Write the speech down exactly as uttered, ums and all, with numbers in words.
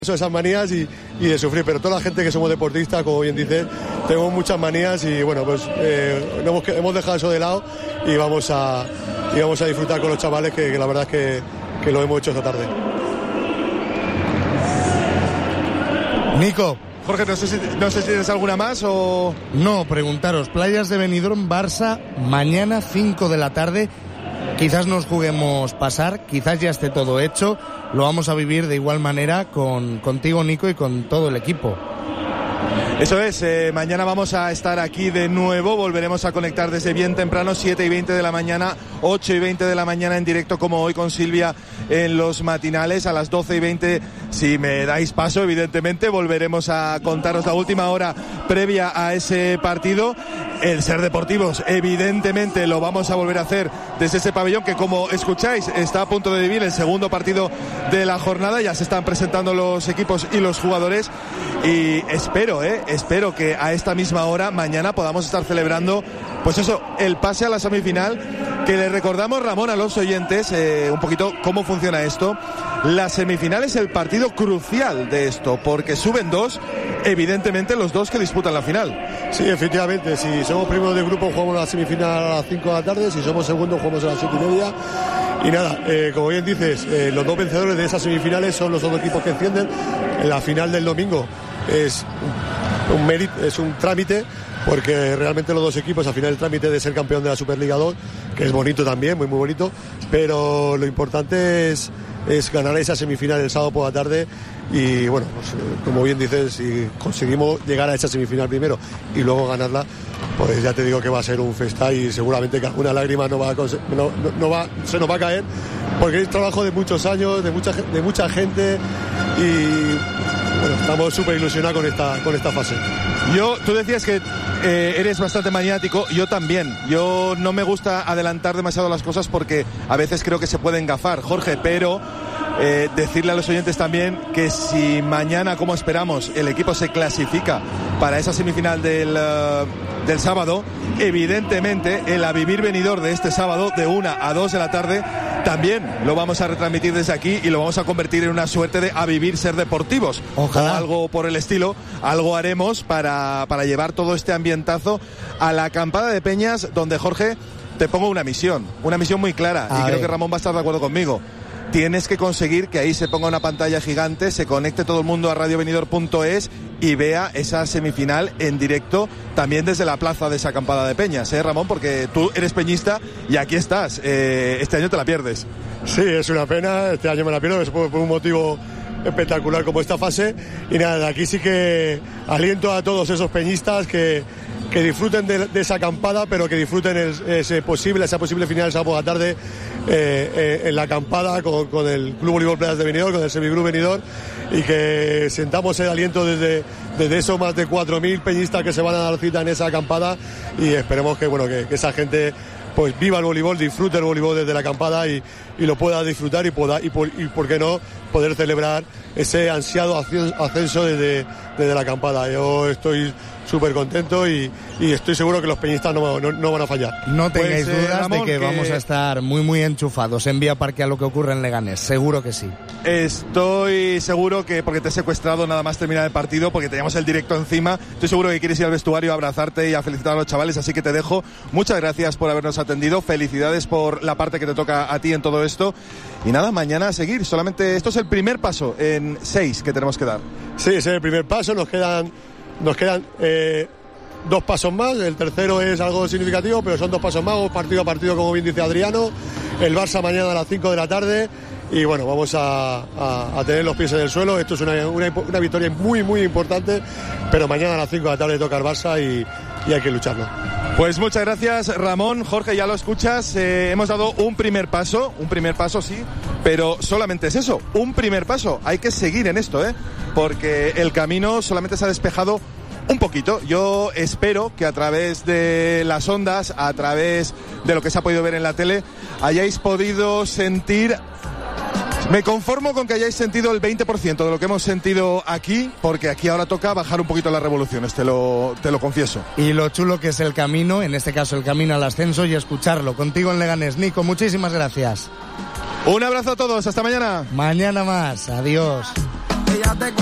esas manías y, y de sufrir, pero toda la gente que somos deportistas, como bien dices, tenemos muchas manías y bueno, pues eh, hemos, hemos dejado eso de lado y vamos a, y vamos a disfrutar con los chavales que, que la verdad es que, que lo hemos hecho esta tarde. Nico. Jorge, no sé si, no sé si tienes alguna más o... No, preguntaros, Playas de Benidorm, Barça, mañana cinco de la tarde. Quizás nos juguemos pasar, quizás ya esté todo hecho. Lo vamos a vivir de igual manera con contigo, Nico, y con todo el equipo. Eso es, eh, mañana vamos a estar aquí de nuevo, volveremos a conectar desde bien temprano, siete y veinte de la mañana, ocho y veinte de la mañana en directo como hoy con Silvia en los matinales, a las doce y veinte, si me dais paso evidentemente, volveremos a contaros la última hora previa a ese partido. El Ser Deportivos evidentemente lo vamos a volver a hacer desde ese pabellón que, como escucháis, está a punto de vivir el segundo partido de la jornada, ya se están presentando los equipos y los jugadores y espero, eh, espero que a esta misma hora mañana podamos estar celebrando, pues eso, el pase a la semifinal, que le recordamos, Ramón, a los oyentes eh, un poquito cómo funciona esto. La semifinal es el partido crucial de esto, porque suben dos, evidentemente los dos que disputan la final. Sí, efectivamente, si somos primeros de grupo jugamos la semifinal a las cinco de la tarde, si somos segundos jugamos a las siete y media. Y nada, eh, como bien dices, eh, los dos vencedores de esas semifinales son los dos equipos que encienden. En la final del domingo es un mérito, es un trámite, porque realmente los dos equipos, al final el trámite de ser campeón de la Superliga dos, que es bonito también, muy muy bonito, pero lo importante es, es ganar esa semifinal el sábado por la tarde. Y bueno, pues, como bien dices, si conseguimos llegar a esa semifinal primero y luego ganarla, pues ya te digo que va a ser un festa y seguramente que alguna lágrima no va a no, no, no va, se nos va a caer, porque es trabajo de muchos años, de mucha, de mucha gente y bueno, estamos súper ilusionados con esta, con esta fase. Yo, tú decías que eh, eres bastante maniático, yo también. Yo no me gusta adelantar demasiado las cosas porque a veces creo que se pueden gafar, Jorge, pero eh, decirle a los oyentes también que si mañana, como esperamos, el equipo se clasifica para esa semifinal del, uh, del sábado, evidentemente el A Vivir Benidorm de este sábado de una a dos de la tarde también lo vamos a retransmitir desde aquí y lo vamos a convertir en una suerte de A Vivir Ser Deportivos. Ojalá. O algo por el estilo, algo haremos para, para llevar todo este ambientazo a la acampada de Peñas, donde, Jorge, te pongo una misión, una misión muy clara, a y ver. Creo que Ramón va a estar de acuerdo conmigo. Tienes que conseguir que ahí se ponga una pantalla gigante, se conecte todo el mundo a radio benidorm punto es y vea esa semifinal en directo también desde la plaza de esa acampada de Peñas, ¿eh, Ramón? Porque tú eres peñista y aquí estás. Eh, este año te la pierdes. Sí, es una pena. Este año me la pierdo por, por un motivo espectacular como esta fase. Y nada, aquí sí que aliento a todos esos peñistas que, que disfruten de, de esa acampada, pero que disfruten el, ese posible, esa posible final el sábado por la tarde eh, eh, en la acampada con, con el Club Voleibol Playas de Benidorm, con el Semiclub Benidorm, y que sentamos el aliento desde, desde esos más de cuatro mil peñistas que se van a dar cita en esa acampada y esperemos que, bueno, que, que esa gente pues viva el voleibol, disfrute el voleibol desde la acampada y, y lo pueda disfrutar y, pueda, y, por, y por qué no poder celebrar ese ansiado ascenso desde, desde la acampada. Yo estoy súper contento y, y estoy seguro que los peñistas no, no, no van a fallar. No tengáis pues, eh, dudas Ramón, de que, que vamos a estar muy muy enchufados en Vía Parque a lo que ocurre en Leganés, seguro que sí. Estoy seguro que, porque te he secuestrado nada más terminar el partido, porque teníamos el directo encima, estoy seguro que quieres ir al vestuario a abrazarte y a felicitar a los chavales, así que te dejo. Muchas gracias por habernos atendido, felicidades por la parte que te toca a ti en todo esto y nada, mañana a seguir. Solamente esto es el primer paso en seis que tenemos que dar. Sí, ese es el primer paso, nos quedan Nos quedan eh, dos pasos más, el tercero es algo significativo, pero son dos pasos más, partido a partido, como bien dice Adriano. El Barça mañana a las cinco de la tarde y bueno, vamos a, a, a tener los pies en el suelo. Esto es una, una, una victoria muy muy importante, pero mañana a las cinco de la tarde toca el Barça y, y hay que lucharlo. Pues muchas gracias, Ramón. Jorge, ya lo escuchas, eh, hemos dado un primer paso, un primer paso sí, pero solamente es eso, un primer paso. Hay que seguir en esto, ¿eh? Porque el camino solamente se ha despejado un poquito. Yo espero que a través de las ondas, a través de lo que se ha podido ver en la tele, hayáis podido sentir... Me conformo con que hayáis sentido el veinte por ciento de lo que hemos sentido aquí, porque aquí ahora toca bajar un poquito las revoluciones, te lo, te lo confieso. Y lo chulo que es el camino, en este caso el camino al ascenso, y escucharlo contigo en Leganés. Nico, muchísimas gracias. Un abrazo a todos, hasta mañana. Mañana más, adiós. ella te